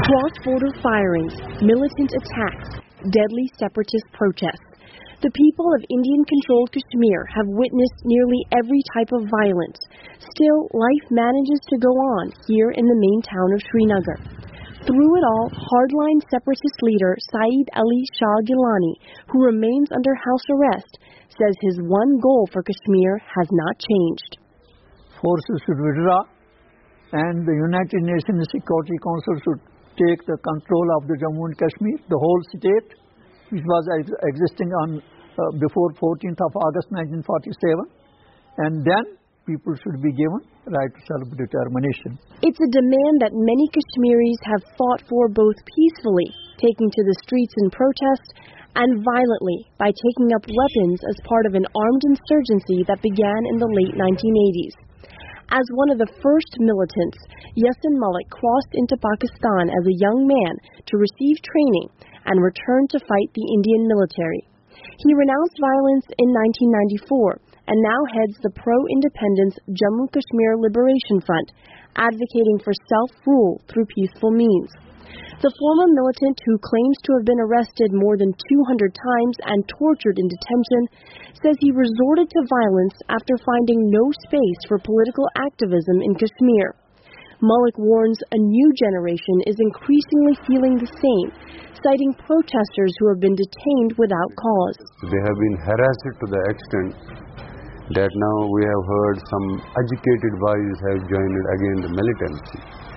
Cross-border firings, militant attacks, deadly separatist protests. The people of Indian-controlled Kashmir have witnessed nearly every type of violence. Still, life manages to go on here in the main town of Srinagar. Through it all, hardline separatist leader Saeed Ali Shah Gilani, who remains under house arrest, says his one goal for Kashmir has not changed. Forces should withdraw, and the United Nations Security Council should take the control of the Jammu and Kashmir, the whole state, which was existing on before 14th of August 1947, and then people should be given right to self-determination. It's a demand that many Kashmiris have fought for both peacefully, taking to the streets in protest, and violently by taking up weapons as part of an armed insurgency that began in the late 1980s. As one of the first militants, Yasin Malik crossed into Pakistan as a young man to receive training and returned to fight the Indian military. He renounced violence in 1994 and now heads the pro-independence Jammu Kashmir Liberation Front, advocating for self-rule through peaceful means. The former militant, who claims to have been arrested more than 200 times and tortured in detention, says he resorted to violence after finding no space for political activism in Kashmir. Malik warns a new generation is increasingly feeling the same, citing protesters who have been detained without cause. They have been harassed to the extent that now we have heard some educated boys have joined again the militancy.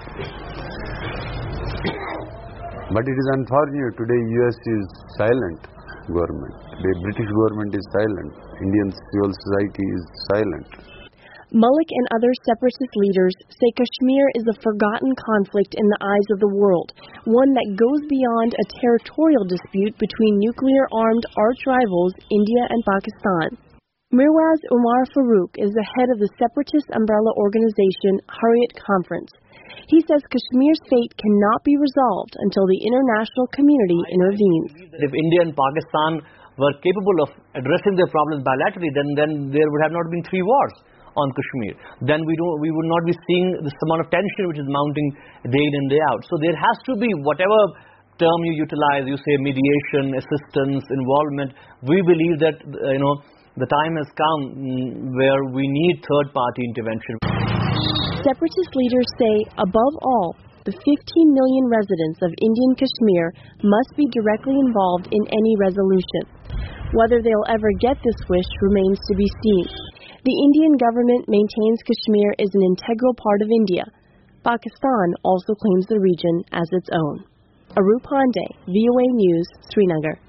But it is unfortunate today US is silent government. The British government is silent. Indian civil society is silent. Malik and other separatist leaders say Kashmir is a forgotten conflict in the eyes of the world, one that goes beyond a territorial dispute between nuclear-armed arch-rivals India and Pakistan. Mirwaz Umar Farooq is the head of the separatist umbrella organization Hurriyat Conference. He says Kashmir's fate cannot be resolved until the international community intervenes. If India and Pakistan were capable of addressing their problems bilaterally, then there would have not been 3 wars on Kashmir. Then we would not be seeing this amount of tension which is mounting day in and day out. So there has to be, whatever term you utilize, you say mediation, assistance, involvement. We believe that the time has come where we need third-party intervention. Separatist leaders say, above all, the 15 million residents of Indian Kashmir must be directly involved in any resolution. Whether they'll ever get this wish remains to be seen. The Indian government maintains Kashmir is an integral part of India. Pakistan also claims the region as its own. Arup Pandey, VOA News, Srinagar.